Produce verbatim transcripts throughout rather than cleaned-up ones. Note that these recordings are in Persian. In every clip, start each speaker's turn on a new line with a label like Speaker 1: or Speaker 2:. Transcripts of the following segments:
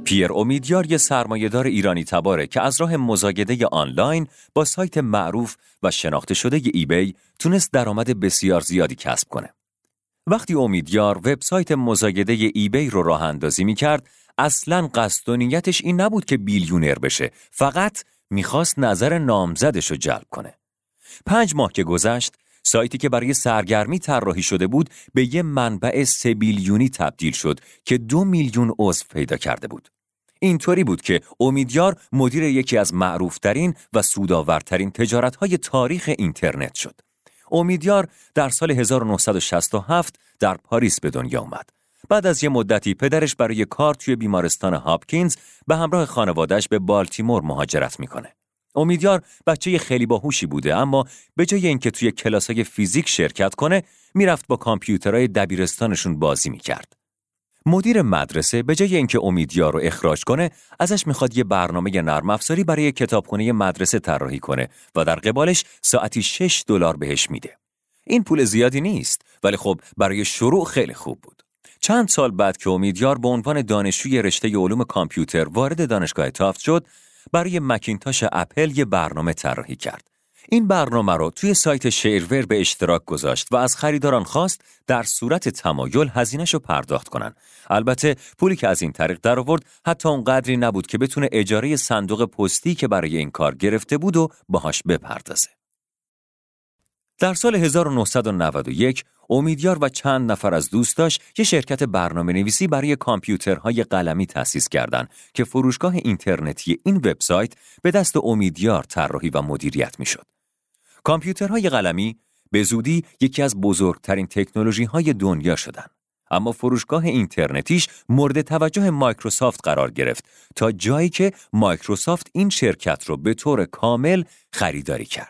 Speaker 1: پیر امیدیار یه سرمایه‌دار ایرانی تباره که از راه مزایده آنلاین با سایت معروف و شناخته شده ای بی تونست درآمد بسیار زیادی کسب کنه. وقتی امیدیار وبسایت مزایده ای بی رو راه اندازی می‌کرد، اصلاً قصد و نیتش این نبود که بیلیونر بشه، فقط می‌خواست نظر نامزدش رو جلب کنه. پنج ماه که گذشت، سایتی که برای سرگرمی طراحی شده بود به یه منبع سه بیلیونی تبدیل شد که دو میلیون عضو پیدا کرده بود. اینطوری بود که امیدیار مدیر یکی از معروفترین و سودآورترین تجارت‌های تاریخ اینترنت شد. امیدیار در سال هزار و نهصد و شصت و هفت در پاریس به دنیا اومد. بعد از یه مدتی پدرش برای کار توی بیمارستان هاپکینز به همراه خانواده‌اش به بالتیمور مهاجرت میکنه. امیدیار بچه خیلی باهوشی بوده، اما به جای اینکه توی کلاسای فیزیک شرکت کنه، میرفت با کامپیوترهای دبیرستانشون بازی میکرد. مدیر مدرسه به جای اینکه امیدیار رو اخراج کنه، ازش میخواد یه برنامه نرم افزاری برای کتابخونه مدرسه طراحی کنه و در قبالش ساعتی شش دلار بهش میده. این پول زیادی نیست، ولی خب برای شروع خیلی خوب بود. چند سال بعد که امیدیار به عنوان دانشجوی رشته علوم کامپیوتر وارد دانشگاه تافت شد، برای مکینتاش اپل یه برنامه طراحی کرد. این برنامه رو توی سایت شیرور به اشتراک گذاشت و از خریداران خواست در صورت تمایل هزینه‌شو پرداخت کنن. البته پولی که از این طریق در آورد حتی اون قدری نبود که بتونه اجاره صندوق پستی که برای این کار گرفته بود و باهاش بپردازه. در سال هزار و نهصد و نود و یک امیدیار و چند نفر از دوستاش یه شرکت برنامه نویسی برای کامپیوترهای قلمی تأسیس کردند که فروشگاه اینترنتی این وبسایت به دست امیدیار طراحی و مدیریت میشد. کامپیوترهای قلمی به زودی یکی از بزرگترین تکنولوژی‌های دنیا شدند. اما فروشگاه اینترنتیش مورد توجه مایکروسافت قرار گرفت تا جایی که مایکروسافت این شرکت رو به طور کامل خریداری کرد.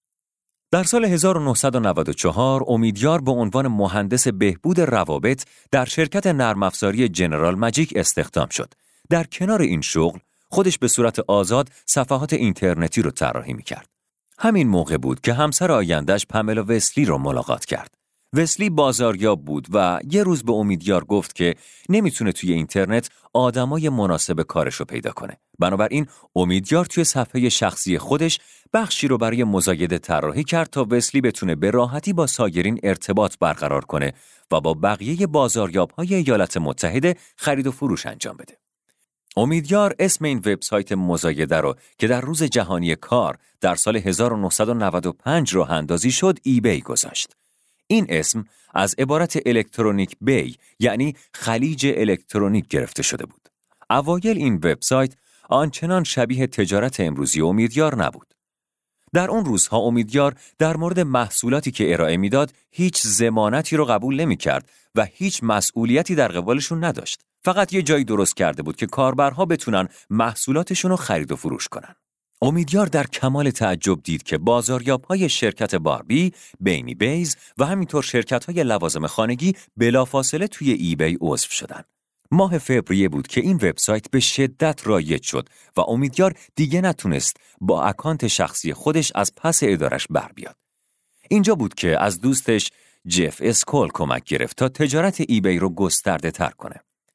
Speaker 1: در سال هزار و نهصد و نود و چهار امیدیار به عنوان مهندس بهبود روابط در شرکت نرم افزاری جنرال ماجیک استخدام شد. در کنار این شغل خودش به صورت آزاد صفحات اینترنتی رو طراحی می‌کرد. همین موقع بود که همسر آینده‌اش پاملا وسلی رو ملاقات کرد. وسلی بازاریاب بود و یه روز به امیدیار گفت که نمیتونه توی اینترنت آدمای مناسب کارش رو پیدا کنه. بنابراین امیدیار توی صفحه شخصی خودش بخشی رو برای مزایده طراحی کرد تا وسلی بتونه به راحتی با سایرین ارتباط برقرار کنه و با بقیه بازاریاب‌های ایالات متحده خرید و فروش انجام بده. امیدیار اسم این وبسایت مزایده رو که در روز جهانی کار در سال هزار و نهصد و نود و پنج راه اندازی شد ای بی گذاشت. این اسم از عبارت الکترونیک بی یعنی خلیج الکترونیک گرفته شده بود. اوایل این وبسایت آنچنان شبیه تجارت امروزی امیدیار نبود. در اون روزها امیدیار در مورد محصولاتی که ارائه میداد هیچ ضمانتی رو قبول نمی‌کرد و هیچ مسئولیتی در قبالشون نداشت. فقط یه جایی درست کرده بود که کاربرها بتونن محصولاتشون رو خرید و فروش کنن. امیدیار در کمال تعجب دید که بازاریاب‌های شرکت باربی، بینی بیز و همینطور شرکت‌های لوازم خانگی بلافاصله توی ای بی عضو شدن. ماه فوریه بود که این وبسایت به شدت رایج شد و امیدیار دیگه نتونست با اکانت شخصی خودش از پس ادارش بر بیاد. اینجا بود که از دوستش جف اسکول کمک گرفت تا تجارت ای بی رو گسترده تر کنه.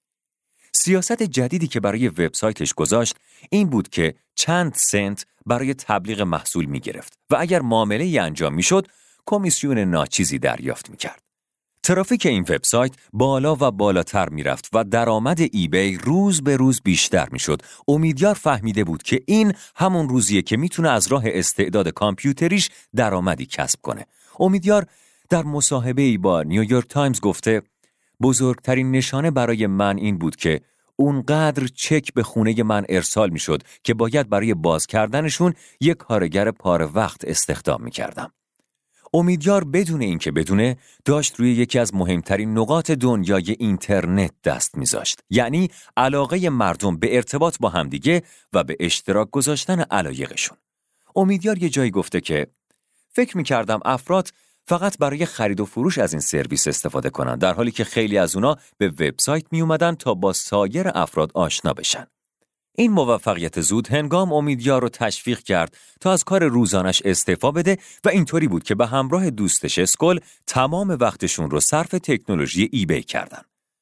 Speaker 1: سیاست جدیدی که برای وبسایتش گذاشت این بود که چند سنت برای تبلیغ محصول می گرفت و اگر معامله‌ای انجام می شد کمیسیون ناچیزی دریافت می کرد. ترافیک این وبسایت بالا و بالاتر می رفت و درآمد ای بی روز به روز بیشتر می شد. امیدیار فهمیده بود که این همون روزیه که می تونه از راه استعداد کامپیوتریش درآمدی کسب کنه. امیدیار در مصاحبه‌ای با نیویورک تایمز گفته بزرگترین نشانه برای من این بود که اونقدر چک به خونه من ارسال می شد که باید برای باز کردنشون یک کارگر پاره وقت استخدام می کردم. امیدیار بدون اینکه بدونه داشت روی یکی از مهمترین نقاط دنیای اینترنت دست میذاشت، یعنی علاقه مردم به ارتباط با همدیگه و به اشتراک گذاشتن علایقشون. امیدیار یه جایی گفته که فکر میکردم افراد فقط برای خرید و فروش از این سرویس استفاده کنن، در حالی که خیلی از اونا به وبسایت می اومدن تا با سایر افراد آشنا بشن. این موفقیت زود هنگام امیدیار رو تشویق کرد تا از کار روزانش استعفا بده و اینطوری بود که به همراه دوستش اسکول تمام وقتشون رو صرف تکنولوژی ای بی کردن.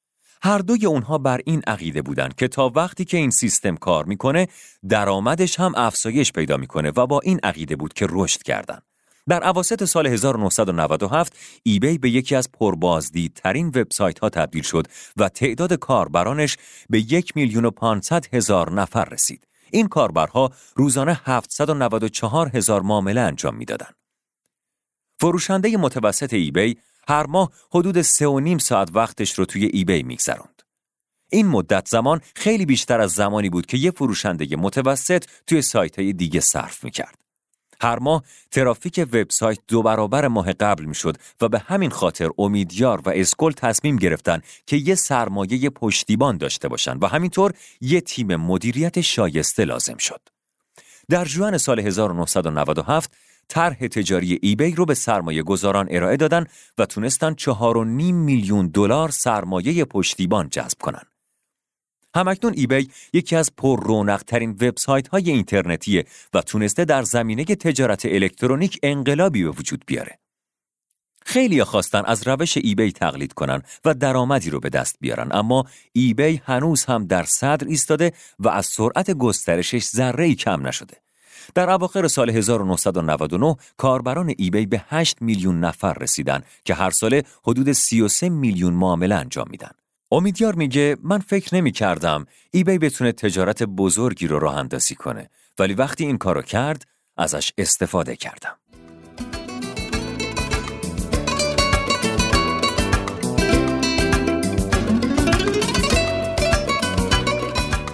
Speaker 1: هر دوی اونها بر این عقیده بودن که تا وقتی که این سیستم کار میکنه درآمدش هم افزایش پیدا میکنه و با این عقیده بود که رشد کردن. در اواسط سال هزار و نهصد و نود و هفت ایبی به یکی از پربازدیدترین وبسایت ها تبدیل شد و تعداد کاربرانش به یک میلیون و پانصد هزار نفر رسید. این کاربرها روزانه هفتصد و نود و چهار هزار معامله انجام میدادند. فروشنده متوسط ایبی هر ماه حدود سه و نیم ساعت وقتش رو توی ایبی میگذروند. این مدت زمان خیلی بیشتر از زمانی بود که یه فروشنده متوسط توی سایت‌های دیگه صرف میکرد. هر ماه ترافیک وبسایت دو برابر ماه قبل میشد و به همین خاطر امیدیار و اسکول تصمیم گرفتن که یه سرمایه پشتیبان داشته باشن و همینطور یه تیم مدیریت شایسته لازم شد. در ژوئن سال هزار و نهصد و نود و هفت طرح تجاری ایبی رو به سرمایه گذاران ارائه دادن و تونستن چهار و نیم میلیون دلار سرمایه پشتیبان جذب کنن. همکنون ایبی یکی از پر رونق ترین وبسایت های اینترنتیه و تونسته در زمینه تجارت الکترونیک انقلابی به وجود بیاره. خیلی خواستن از روش ایبی تقلید کنن و درآمدی رو به دست بیارن، اما ایبی هنوز هم در صدر ایستاده و از سرعت گسترشش ذره‌ای کم نشده. در اواخر سال هزار و نهصد و نود و نه کاربران ایبی به هشت میلیون نفر رسیدن که هر ساله حدود سی و سه میلیون معامله انجام میدن. امیدیار میگه من فکر نمی کردم ایبی بتونه تجارت بزرگی رو راه اندازی کنه، ولی وقتی این کارو کرد ازش استفاده کردم.